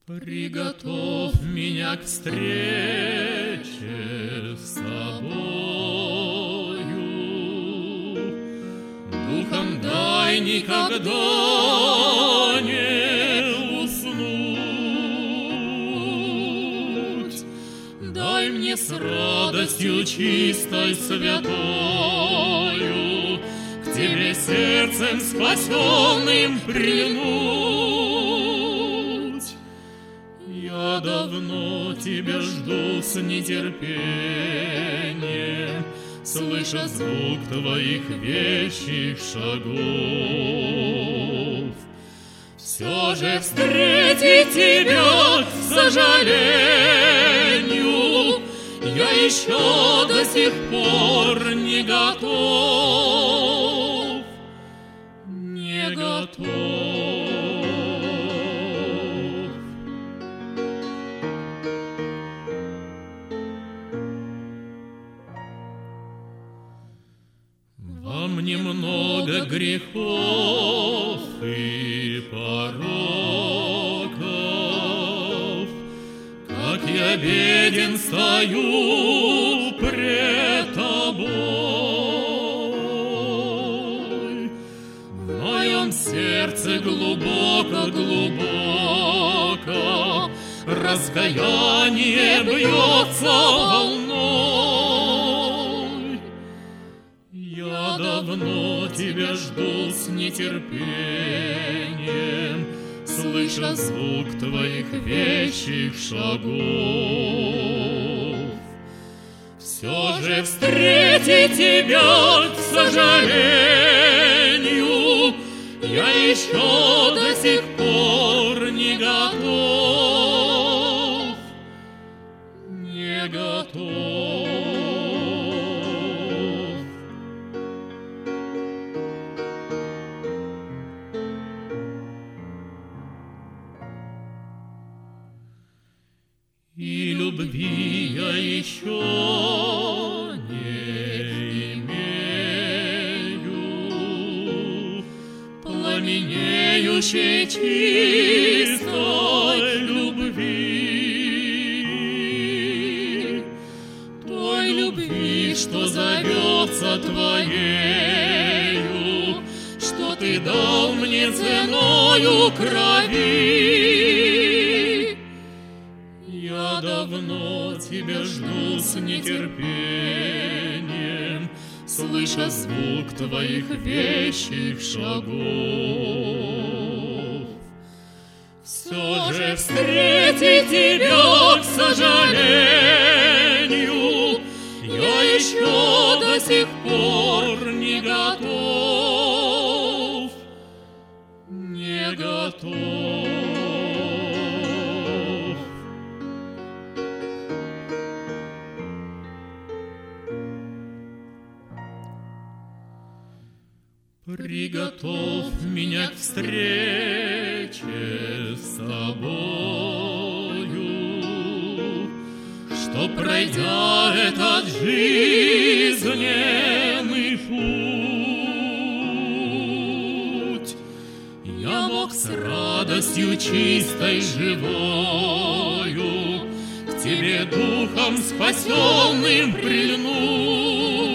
Приготовь меня к встрече с тобою, духом дай никогда не уснуть. Дай мне с радостью чистой святою к тебе сердцем спасенным прильнуть. Я давно тебя жду с нетерпением, слыша звук твоих вещих шагов. Все же встретить тебя, к сожалению, я еще до сих пор не готов, не готов. Во мне много грехов и пороков, как я беден стою пред тобой. В моем сердце глубоко-глубоко раскаяние бьется волной. Я давно тебя жду с нетерпением, слыша звук твоих вещих шагов. Все же встретить тебя, к сожалению, я еще до сих пор не готов, не готов. И любви я еще не имею, пламенеющей чистой любви, той любви, что зовется твоею, что ты дал мне ценою крови. Я давно тебя жду с нетерпением, слыша звук твоих вещих шагов. Все же встретить тебя, к сожалению, я еще до сих пор не готов, не готов. Приготовь меня к встрече с тобою, что, пройдя этот жизненный путь, я мог с радостью чистой живою к тебе духом спасенным прильнуть.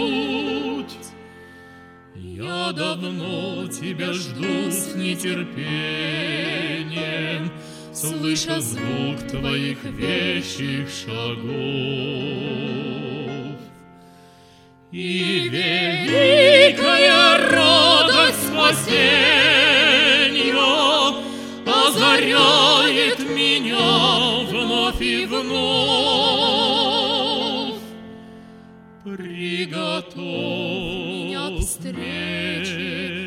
Я давно тебя жду с нетерпением, слыша звук твоих вещих шагов. И великая радость спасения озаряет меня вновь и вновь. Приготовь меня к встрече